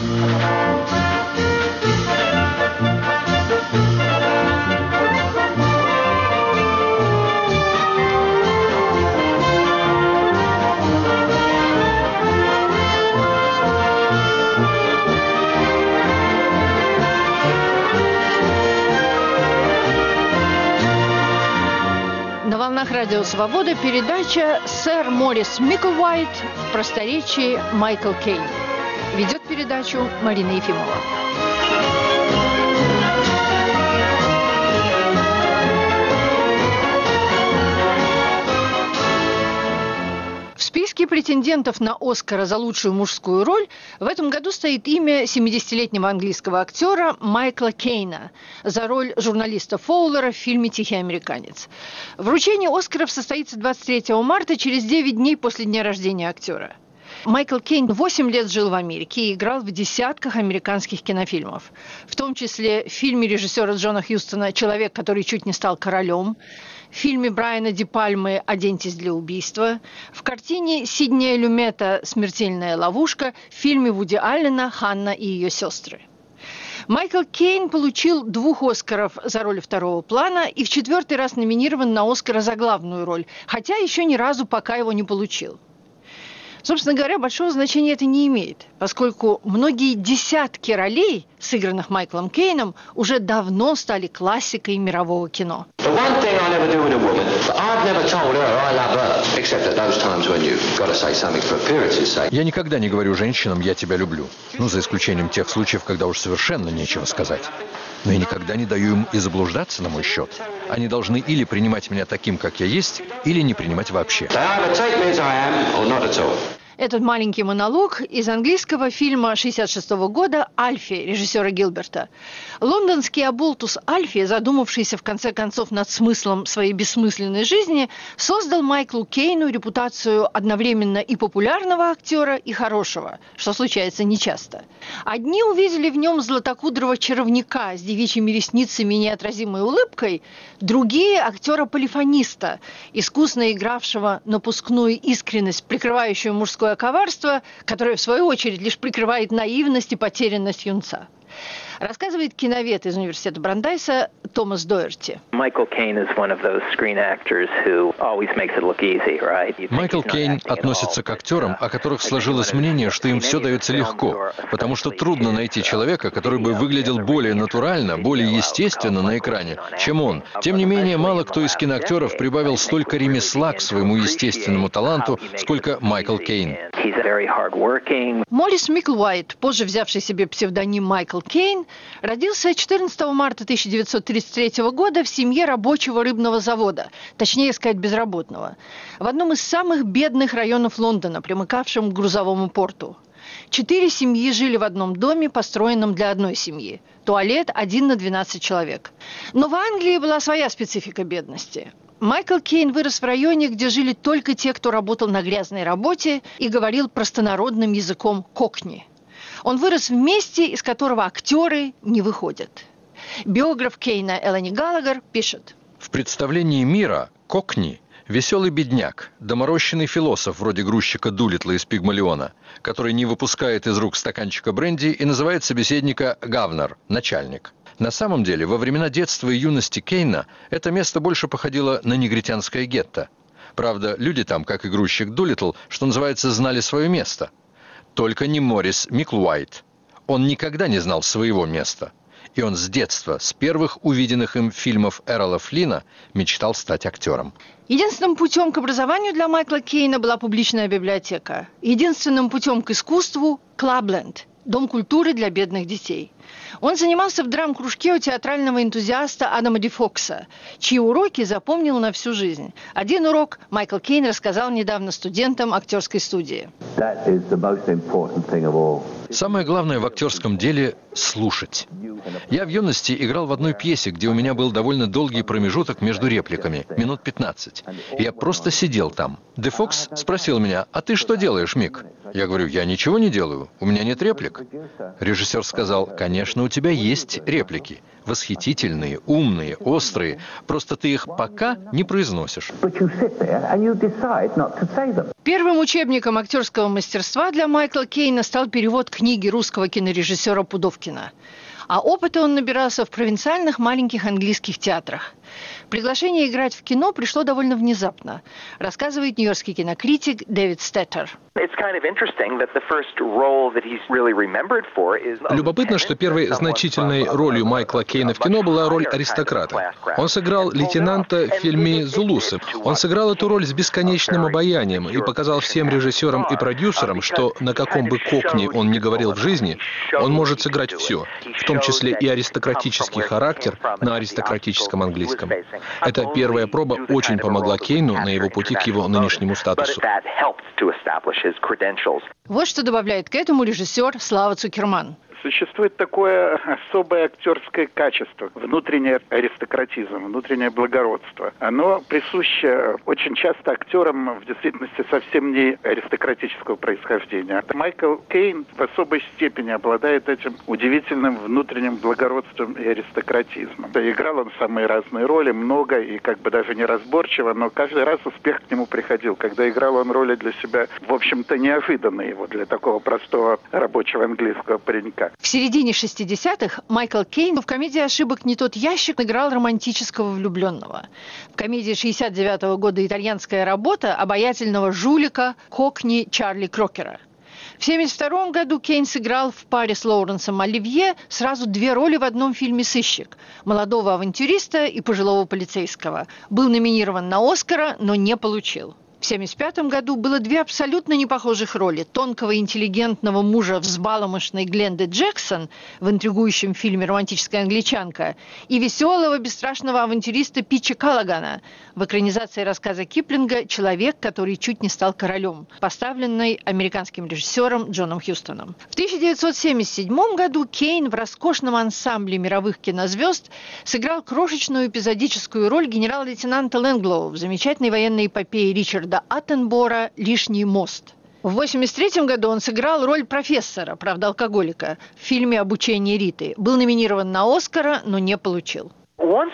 На волнах Радио Свобода передача «Сэр Морис Миклвайт» в просторечии Майкл Кейн. Ведет передачу Марина Ефимова. В списке претендентов на «Оскара» за лучшую мужскую роль в этом году стоит имя семидесятилетнего английского актера Майкла Кейна за роль журналиста Фоулера в фильме «Тихий американец». Вручение «Оскаров» состоится двадцать третьего марта, через девять дней после дня рождения актера. Майкл Кейн восемь лет жил в Америке и играл в десятках американских кинофильмов, в том числе в фильме режиссера Джона Хьюстона «Человек, который чуть не стал королем», в фильме Брайана Ди Пальмы «Оденьтесь для убийства», в картине Сиднея Люмета «Смертельная ловушка», в фильме Вуди Аллена «Ханна и ее сестры». Майкл Кейн получил двух «Оскаров» за роли второго плана и в четвертый раз номинирован на «Оскара» за главную роль, хотя еще ни разу пока его не получил. Собственно говоря, большого значения это не имеет, поскольку многие десятки ролей, сыгранных Майклом Кейном, уже давно стали классикой мирового кино. Я никогда не говорю женщинам «я тебя люблю», ну, за исключением тех случаев, когда уж совершенно нечего сказать. Но я никогда не даю им и заблуждаться на мой счет. Они должны или принимать меня таким, как я есть, или не принимать вообще. Этот маленький монолог из английского фильма шестьдесят шестого года «Альфи» режиссера Гилберта. Лондонский оболтус Альфи, задумавшийся в конце концов над смыслом своей бессмысленной жизни, создал Майклу Кейну репутацию одновременно и популярного актера, и хорошего, что случается нечасто. Одни увидели в нем златокудрого чаровника с девичьими ресницами и неотразимой улыбкой, другие – актера-полифониста, искусно игравшего напускную искренность, прикрывающую мужское коварство, которое, в свою очередь, лишь прикрывает наивность и потерянность юнца. Рассказывает киновед из университета Брандайса Томас Доерти. Майкл Кейн относится к актерам, о которых сложилось мнение, что им все дается легко, потому что трудно найти человека, который бы выглядел более натурально, более естественно на экране, чем он. Тем не менее, мало кто из киноактеров прибавил столько ремесла к своему естественному таланту, сколько Майкл Кейн. Морис Миклвайт, позже взявший себе псевдоним Майкл Кейн, родился четырнадцатого марта тысяча девятьсот тридцать третьего года в семье рабочего рыбного завода, точнее сказать, безработного, в одном из самых бедных районов Лондона, примыкавшем к грузовому порту. Четыре семьи жили в одном доме, построенном для одной семьи. Туалет один на двенадцать человек. Но в Англии была своя специфика бедности. Майкл Кейн вырос в районе, где жили только те, кто работал на грязной работе и говорил простонародным языком кокни. Он вырос в месте, из которого актеры не выходят. Биограф Кейна Элани Галагер пишет. В представлении мира кокни – веселый бедняк, доморощенный философ вроде грузчика Дулитла из Пигмалиона, который не выпускает из рук стаканчика бренди и называет собеседника «гавнер» – начальник. На самом деле, во времена детства и юности Кейна это место больше походило на негритянское гетто. Правда, люди там, как и грузчик Дулитл, что называется, знали свое место. Только не Моррис Миклуайт. Он никогда не знал своего места. И он с детства, с первых увиденных им фильмов Эррола Флина, мечтал стать актером. Единственным путем к образованию для Майкла Кейна была публичная библиотека. Единственным путем к искусству – Клабленд, дом культуры для бедных детей. Он занимался в драм-кружке у театрального энтузиаста Адама Ди Фокса, чьи уроки запомнил на всю жизнь. Один урок Майкл Кейн рассказал недавно студентам актерской студии. Самое главное в актерском деле – слушать. Я в юности играл в одной пьесе, где у меня был довольно долгий промежуток между репликами, минут пятнадцать. Я просто сидел там. Ди Фокс спросил меня: «А ты что делаешь, Мик?» Я говорю: «Я ничего не делаю, у меня нет реплик». Режиссер сказал: «Конечно, у тебя есть реплики. Восхитительные, умные, острые. Просто ты их пока не произносишь». Первым учебником актерского мастерства для Майкла Кейна стал перевод книги русского кинорежиссера Пудовкина. А опыта он набирался в провинциальных маленьких английских театрах. Приглашение играть в кино пришло довольно внезапно, рассказывает нью-йоркский кинокритик Дэвид Стеттер. Любопытно, что первой значительной ролью Майкла Кейна в кино была роль аристократа. Он сыграл лейтенанта в фильме «Зулусы». Он сыграл эту роль с бесконечным обаянием и показал всем режиссерам и продюсерам, что на каком бы кокни он ни говорил в жизни, он может сыграть все, в том числе и аристократический характер на аристократическом английском. Эта первая проба очень помогла Кейну на его пути к его нынешнему статусу. Вот что добавляет к этому режиссер Слава Цукерман. Существует такое особое актерское качество, внутренний аристократизм, внутреннее благородство. Оно присуще очень часто актерам в действительности совсем не аристократического происхождения. Майкл Кейн в особой степени обладает этим удивительным внутренним благородством и аристократизмом. Играл он самые разные роли, много и как бы даже неразборчиво, но каждый раз успех к нему приходил. Когда играл он роли для себя, в общем-то, неожиданные его для такого простого рабочего английского паренька. В середине шестидесятых Майкл Кейн в комедии «Ошибок не тот ящик» играл романтического влюбленного. В комедии шестьдесят девятого года «Итальянская работа» обаятельного жулика кокни Чарли Крокера. В семьдесят втором году Кейн сыграл в паре с Лоуренсом Оливье сразу две роли в одном фильме «Сыщик» – молодого авантюриста и пожилого полицейского. Был номинирован на «Оскара», но не получил. В семьдесят пятом году было две абсолютно непохожих роли – тонкого интеллигентного мужа взбаломошной Гленды Джексон в интригующем фильме «Романтическая англичанка» и веселого, бесстрашного авантюриста Питча Каллагана в экранизации рассказа Киплинга «Человек, который чуть не стал королем», поставленной американским режиссером Джоном Хьюстоном. В тысяча девятьсот семьдесят седьмом году Кейн в роскошном ансамбле мировых кинозвезд сыграл крошечную эпизодическую роль генерал-лейтенанта Лэнглоу в замечательной военной эпопее Ричарда Аттенбора «Лишний мост». В восемьдесят третьем году он сыграл роль профессора, правда алкоголика, в фильме «Обучение Риты». Был номинирован на «Оскара», но не получил. В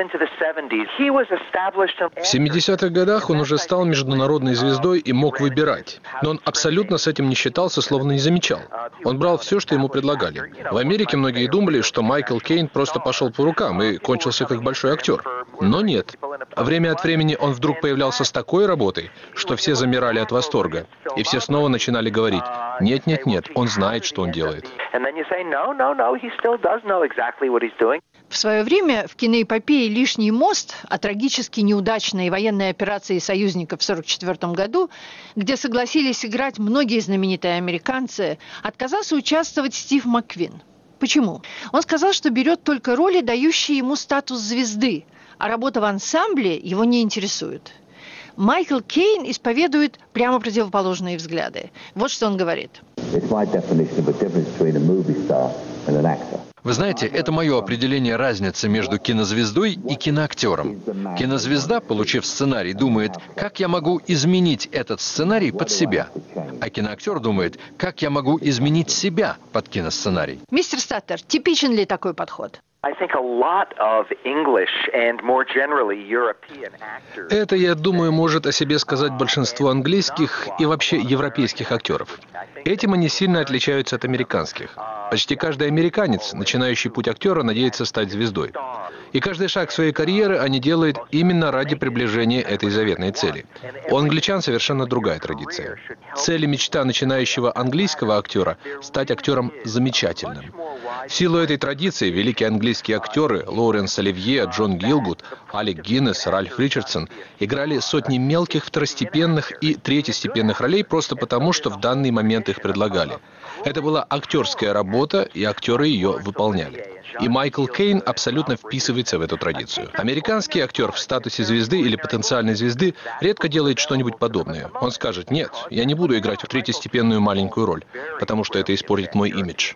семидесятых годах он уже стал международной звездой и мог выбирать. Но он абсолютно с этим не считался, словно не замечал. Он брал все, что ему предлагали. В Америке многие думали, что Майкл Кейн просто пошел по рукам и кончился как большой актер. Но нет. Время от времени он вдруг появлялся с такой работой, что все замирали от восторга. И все снова начинали говорить: «Нет-нет-нет, он знает, что он делает». В свое время в киноэпопее «Лишний мост» о трагически неудачной военной операции союзников в сорок четвёртом году, где согласились играть многие знаменитые американцы, отказался участвовать Стив Макквин. Почему? Он сказал, что берет только роли, дающие ему статус звезды, а работа в ансамбле его не интересует. Майкл Кейн исповедует прямо противоположные взгляды. Вот что он говорит. Вы знаете, это мое определение разницы между кинозвездой и киноактером. Кинозвезда, получив сценарий, думает, как я могу изменить этот сценарий под себя. А киноактер думает, как я могу изменить себя под киносценарий. Мистер Статтер, типичен ли такой подход? Это, я думаю, может о себе сказать большинство английских и вообще европейских актеров. Этим они сильно отличаются от американских. Почти каждый американец, начинающий путь актера, надеется стать звездой. И каждый шаг своей карьеры они делают именно ради приближения этой заветной цели. У англичан совершенно другая традиция. Цель и мечта начинающего английского актера – стать актером замечательным. В силу этой традиции великие английские актеры Лоуренс Оливье, Джон Гилгуд, Алек Гиннес, Ральф Ричардсон играли сотни мелких второстепенных и третьестепенных ролей просто потому, что в данный момент их предлагали. Это была актерская работа, и актеры ее выполняли. И Майкл Кейн абсолютно вписывается в эту традицию. Американский актер в статусе звезды или потенциальной звезды редко делает что-нибудь подобное. Он скажет: нет, я не буду играть в третьестепенную маленькую роль, потому что это испортит мой имидж.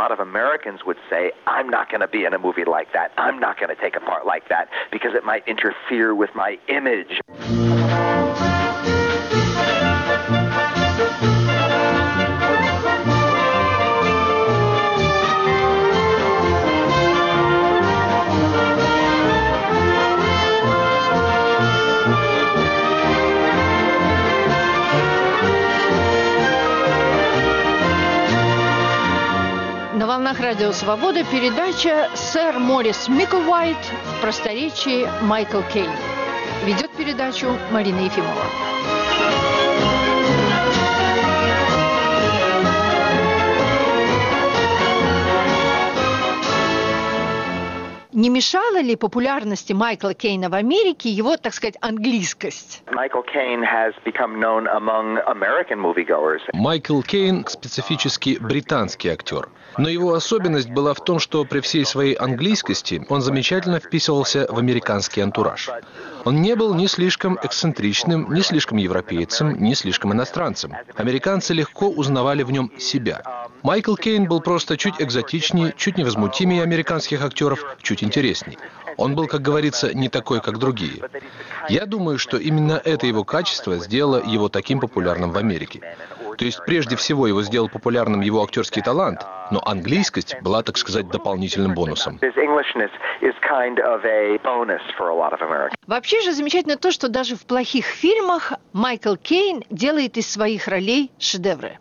На волнах Радио Свобода передача «Сэр Морис Миклвайт» в просторечии Майкл Кейн. Ведет передачу Марина Ефимова. Не мешала ли популярности Майкла Кейна в Америке его, так сказать, английскость? Майкл Кейн – специфически британский актер. Но его особенность была в том, что при всей своей английскости он замечательно вписывался в американский антураж. Он не был ни слишком эксцентричным, ни слишком европейцем, ни слишком иностранцем. Американцы легко узнавали в нем себя. Майкл Кейн был просто чуть экзотичнее, чуть невозмутимее американских актеров, чуть интересней. Он был, как говорится, не такой, как другие. Я думаю, что именно это его качество сделало его таким популярным в Америке. То есть, прежде всего, его сделал популярным его актерский талант, но английскость была, так сказать, дополнительным бонусом. Вообще же замечательно то, что даже в плохих фильмах Майкл Кейн делает из своих ролей шедевры.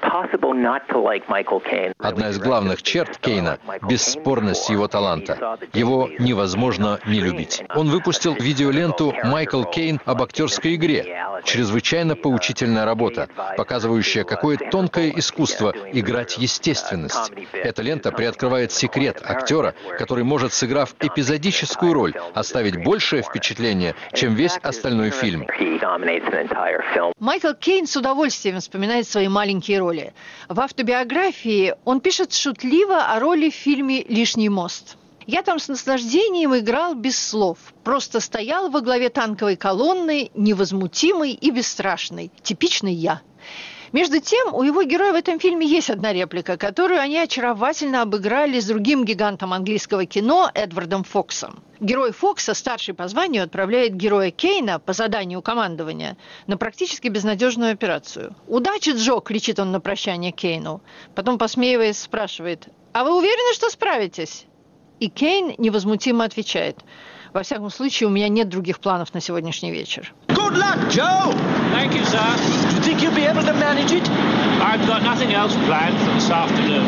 Одна из главных черт Кейна – бесспорность его таланта. Его невозможно не любить. Он выпустил видеоленту «Майкл Кейн об актерской игре». Чрезвычайно поучительная работа, показывающая, какое тонкое искусство играть естественность. Эта лента приоткрывает секрет актера, который может, сыграв эпизодическую роль, оставить большее впечатление, чем весь остальной фильм. Майкл Кейн с удовольствием вспоминает свои маленькие роли. В автобиографии он пишет шутливо о роли в фильме «Лишний мост». «Я там с наслаждением играл без слов. Просто стоял во главе танковой колонны, невозмутимый и бесстрашный. Типичный я». Между тем, у его героя в этом фильме есть одна реплика, которую они очаровательно обыграли с другим гигантом английского кино Эдвардом Фоксом. Герой Фокса, старший по званию, отправляет героя Кейна по заданию командования на практически безнадежную операцию. «Удачи, Джо!» – кричит он на прощание Кейну. Потом, посмеиваясь, спрашивает: «А вы уверены, что справитесь?» И Кейн невозмутимо отвечает: «Во всяком случае, у меня нет других планов на сегодняшний вечер». Good luck, Joe! Thank you, sir. Do you think you'll be able to manage it? I've got nothing else planned for this afternoon.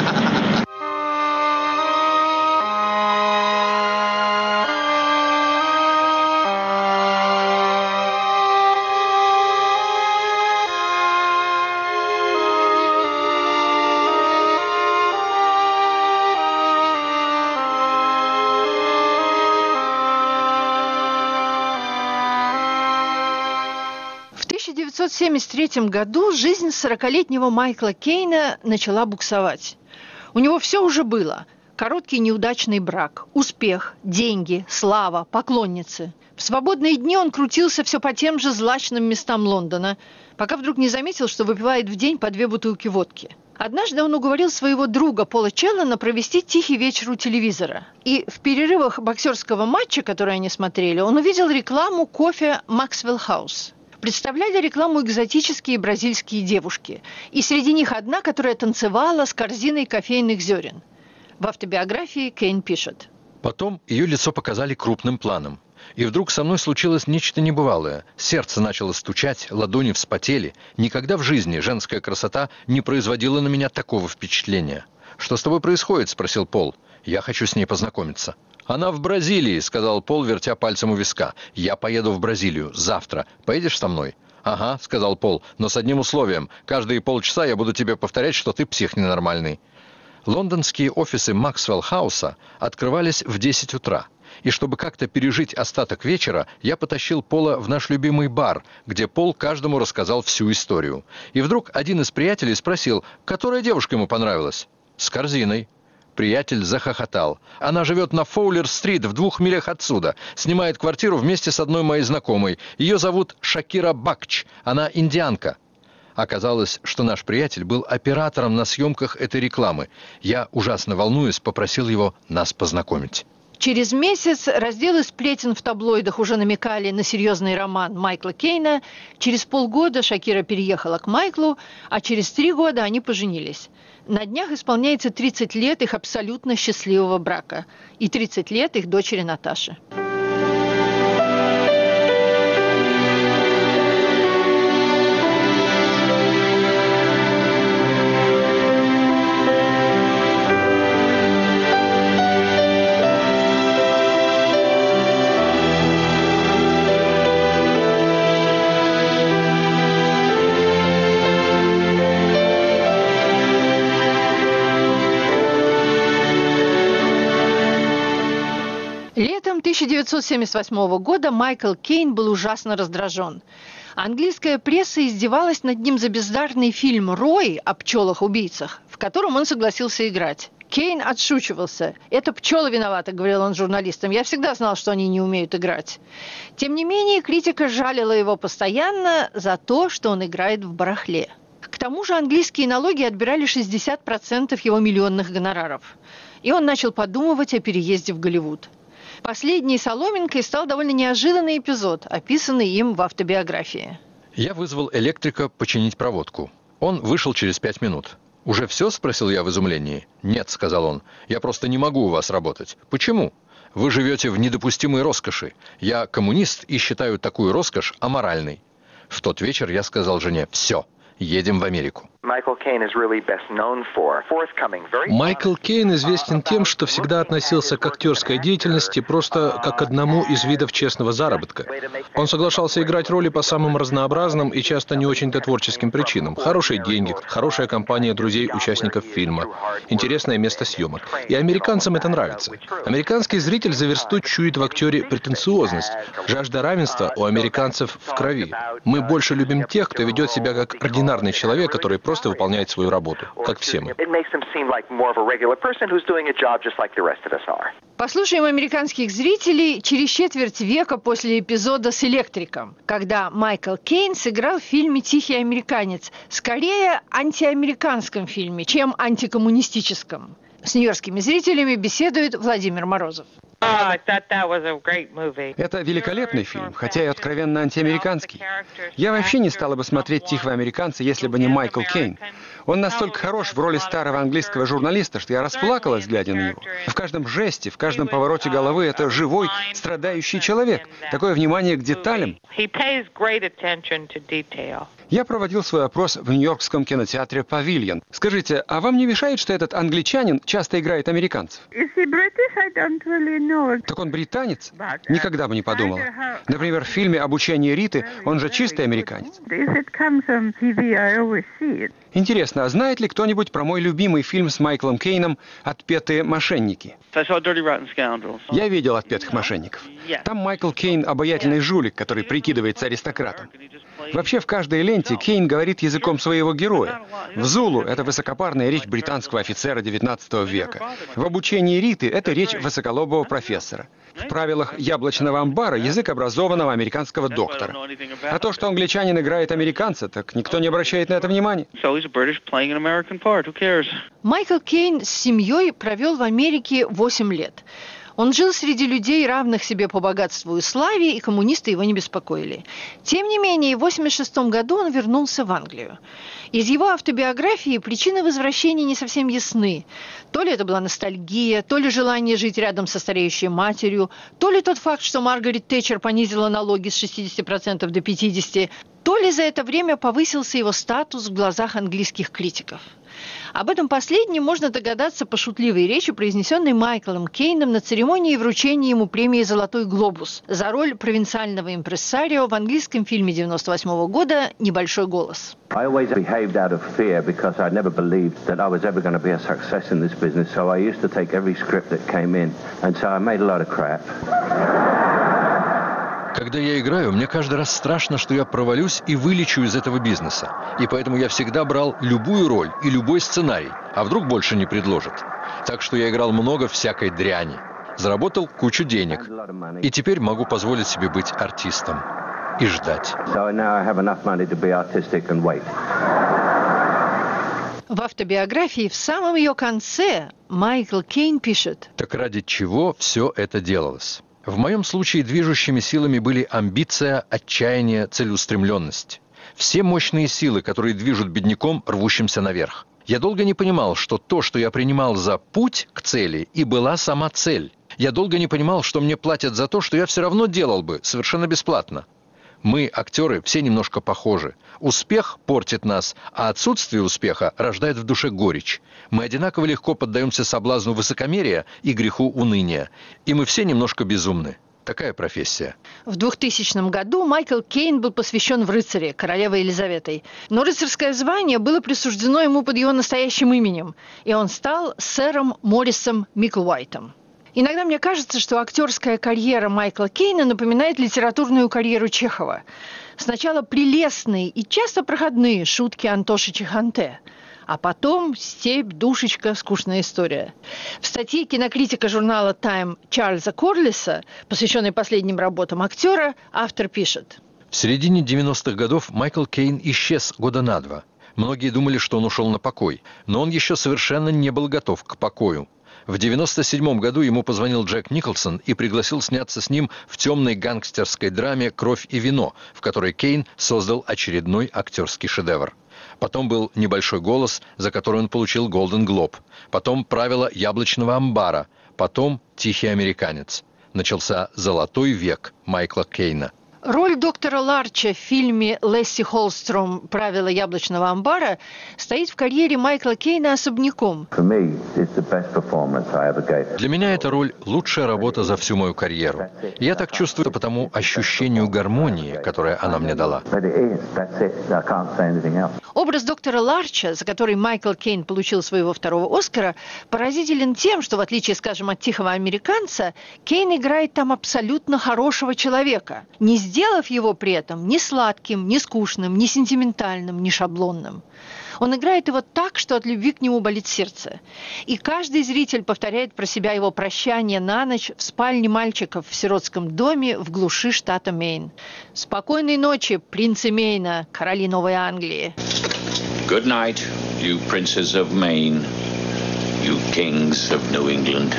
В тысяча девятьсот семьдесят третьем году жизнь сорокалетнего Майкла Кейна начала буксовать. У У него все уже было. Короткий неудачный брак, успех, деньги, слава, поклонницы. В свободные дни он крутился все по тем же злачным местам Лондона, пока вдруг не заметил, что выпивает в день по две бутылки водки. Однажды он уговорил своего друга Пола Челлена провести тихий вечер у телевизора. И в перерывах боксерского матча, который они смотрели, он увидел рекламу кофе «Максвелл Хаус». Представляли рекламу экзотические бразильские девушки. И среди них одна, которая танцевала с корзиной кофейных зерен. В автобиографии Кейн пишет. Потом ее лицо показали крупным планом. И вдруг со мной случилось нечто небывалое. Сердце начало стучать, ладони вспотели. Никогда в жизни женская красота не производила на меня такого впечатления. «Что с тобой происходит?» – спросил Пол. «Я хочу с ней познакомиться». «Она в Бразилии», – сказал Пол, вертя пальцем у виска. «Я поеду в Бразилию. Завтра. Поедешь со мной?» «Ага», – сказал Пол, – «но с одним условием. Каждые полчаса я буду тебе повторять, что ты псих ненормальный». Лондонские офисы Максвелл Хауса открывались в десять утра. И чтобы как-то пережить остаток вечера, я потащил Пола в наш любимый бар, где Пол каждому рассказал всю историю. И вдруг один из приятелей спросил, которая девушка ему понравилась. «С корзиной». Приятель захохотал. «Она живет на Фоулер-стрит в двух милях отсюда. Снимает квартиру вместе с одной моей знакомой. Ее зовут Шакира Бакч. Она индианка». Оказалось, что наш приятель был оператором на съемках этой рекламы. Я, ужасно волнуюсь, попросил его нас познакомить. Через месяц разделы сплетен в таблоидах уже намекали на серьезный роман Майкла Кейна. Через полгода Шакира переехала к Майклу, а через три года они поженились. На днях исполняется тридцать лет их абсолютно счастливого брака и тридцать лет их дочери Наташи. Летом тысяча девятьсот семьдесят восьмого года Майкл Кейн был ужасно раздражен. Английская пресса издевалась над ним за бездарный фильм «Рой» о пчелах-убийцах, в котором он согласился играть. Кейн отшучивался. «Это пчелы виноваты», — говорил он журналистам. «Я всегда знал, что они не умеют играть». Тем не менее, критика жалила его постоянно за то, что он играет в барахле. К тому же английские налоги отбирали шестьдесят процентов его миллионных гонораров. И он начал подумывать о переезде в Голливуд. Последней соломинкой стал довольно неожиданный эпизод, описанный им в автобиографии. Я вызвал электрика починить проводку. Он вышел через пять минут. «Уже все?» – спросил я в изумлении. «Нет», – сказал он, – «я просто не могу у вас работать». «Почему?» «Вы живете в недопустимой роскоши. Я коммунист и считаю такую роскошь аморальной». В тот вечер я сказал жене «все». Едем в Америку. Майкл Кейн известен тем, что всегда относился к актерской деятельности просто как к одному из видов честного заработка. Он соглашался играть роли по самым разнообразным и часто не очень-то творческим причинам. Хорошие деньги, хорошая компания друзей участников фильма, интересное место съемок. И американцам это нравится. Американский зритель за версту чует в актере претенциозность. Жажда равенства у американцев в крови. Мы больше любим тех, кто ведет себя как ординарный человек, который просто выполняет свою работу, как все мы. Послушаем американских зрителей через четверть века после эпизода с электриком, когда Майкл Кейн сыграл в фильме «Тихий американец», скорее антиамериканском фильме, чем антикоммунистическом. С нью-йоркскими зрителями беседует Владимир Морозов. Это великолепный фильм, хотя и откровенно антиамериканский. Я вообще не стала бы смотреть «Тихого американца», если бы не Майкл Кейн. Он настолько хорош в роли старого английского журналиста, что я расплакалась, глядя на него. В каждом жесте, в каждом повороте головы это живой, страдающий человек. Такое внимание к деталям. Я проводил свой опрос в нью-йоркском кинотеатре «Павильон». Скажите, а вам не мешает, что этот англичанин часто играет американцев? Так он британец? Никогда бы не подумала. Например, в фильме «Обучение Риты» он же чистый американец. Интересно, а знает ли кто-нибудь про мой любимый фильм с Майклом Кейном «Отпетые мошенники»? Я видел «Отпетых мошенников». Там Майкл Кейн – обаятельный жулик, который прикидывается аристократом. Вообще в каждой ленте Кейн говорит языком своего героя. В «Зулу» — это высокопарная речь британского офицера девятнадцатого века. В «Обучении Риты» — это речь высоколобого профессора. В «Правилах яблочного амбара» — язык образованного американского доктора. А то, что англичанин играет американца, так никто не обращает на это внимания. Майкл Кейн с семьей провел в Америке восемь лет. Он жил среди людей, равных себе по богатству и славе, и коммунисты его не беспокоили. Тем не менее, в восемьдесят шестом году он вернулся в Англию. Из его автобиографии причины возвращения не совсем ясны. То ли это была ностальгия, то ли желание жить рядом со стареющей матерью, то ли тот факт, что Маргарет Тэтчер понизила налоги с шестидесяти процентов до пятидесяти процентов, то ли за это время повысился его статус в глазах английских критиков. Об этом последнем можно догадаться по шутливой речи, произнесенной Майклом Кейном на церемонии вручения ему премии «Золотой глобус» за роль провинциального импресарио в английском фильме девяносто восьмого года «Небольшой голос». I always behaved out of fear because I never believed that I was ever going to be a success in this business, so I used to take every script that came in, and so I made a lot of crap. Когда я играю, мне каждый раз страшно, что я провалюсь и вылечу из этого бизнеса. И поэтому я всегда брал любую роль и любой сценарий, а вдруг больше не предложат. Так что я играл много всякой дряни. Заработал кучу денег. И теперь могу позволить себе быть артистом. И ждать. В автобиографии в самом ее конце Майкл Кейн пишет: «Так ради чего все это делалось? В моем случае движущими силами были амбиция, отчаяние, целеустремленность. Все мощные силы, которые движут бедняком, рвущимся наверх. Я долго не понимал, что то, что я принимал за путь к цели, и была сама цель. Я долго не понимал, что мне платят за то, что я все равно делал бы, совершенно бесплатно. Мы, актеры, все немножко похожи. Успех портит нас, а отсутствие успеха рождает в душе горечь. Мы одинаково легко поддаемся соблазну высокомерия и греху уныния. И мы все немножко безумны. Такая профессия». В двухтысячном году Майкл Кейн был посвящен в рыцаре, королевой Елизаветой. Но рыцарское звание было присуждено ему под его настоящим именем, и он стал сэром Моррисом Миклвайтом. Иногда мне кажется, что актерская карьера Майкла Кейна напоминает литературную карьеру Чехова. Сначала прелестные и часто проходные шутки Антоши Чеханте, а потом степь, душечка, скучная история. В статье кинокритика журнала «Тайм» Чарльза Корлиса, посвященной последним работам актера, автор пишет: «В середине девяностых годов Майкл Кейн исчез года на два. Многие думали, что он ушел на покой, но он еще совершенно не был готов к покою. В девяносто седьмом году ему позвонил Джек Николсон и пригласил сняться с ним в темной гангстерской драме «Кровь и вино», в которой Кейн создал очередной актерский шедевр. Потом был «Небольшой голос», за который он получил Голден Глоб. Потом «Правила яблочного амбара». Потом «Тихий американец». Начался золотой век Майкла Кейна. Роль доктора Ларча в фильме Лесси Холстром «Правила яблочного амбара» стоит в карьере Майкла Кейна особняком. Для меня эта роль – лучшая работа за всю мою карьеру. Я так чувствую по тому ощущению гармонии, которое она мне дала. Образ доктора Ларча, за который Майкл Кейн получил своего второго Оскара, поразителен тем, что, в отличие, скажем, от «Тихого американца», Кейн играет там абсолютно хорошего человека, не сделав его при этом ни сладким, ни скучным, ни сентиментальным, ни шаблонным. Он играет его так, что от любви к нему болит сердце. И каждый зритель повторяет про себя его прощание на ночь в спальне мальчиков в сиротском доме в глуши штата Мэйн. «Спокойной ночи, принцы Мэйна, короли Новой Англии». Good night, you princes of Maine, you kings of New England.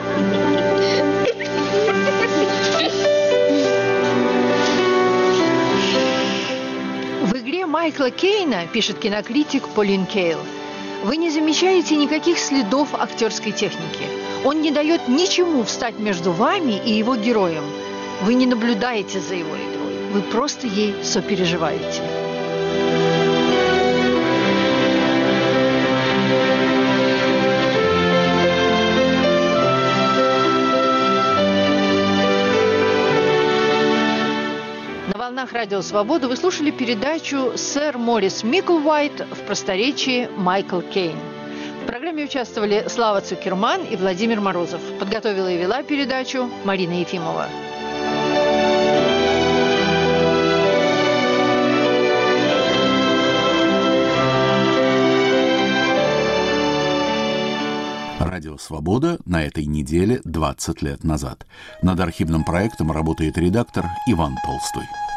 Майкла Кейна, пишет кинокритик Полин Кейл, вы не замечаете никаких следов актерской техники. Он не дает ничему встать между вами и его героем. Вы не наблюдаете за его игрой. Вы просто ей сопереживаете. Радио Свобода вы слушали передачу «Сэр Моррис Миклвайт» в просторечии Майкл Кейн. В программе участвовали Слава Цукерман и Владимир Морозов. Подготовила и вела передачу Марина Ефимова. Радио «Свобода» на этой неделе двадцать лет назад. Над архивным проектом работает редактор Иван Толстой.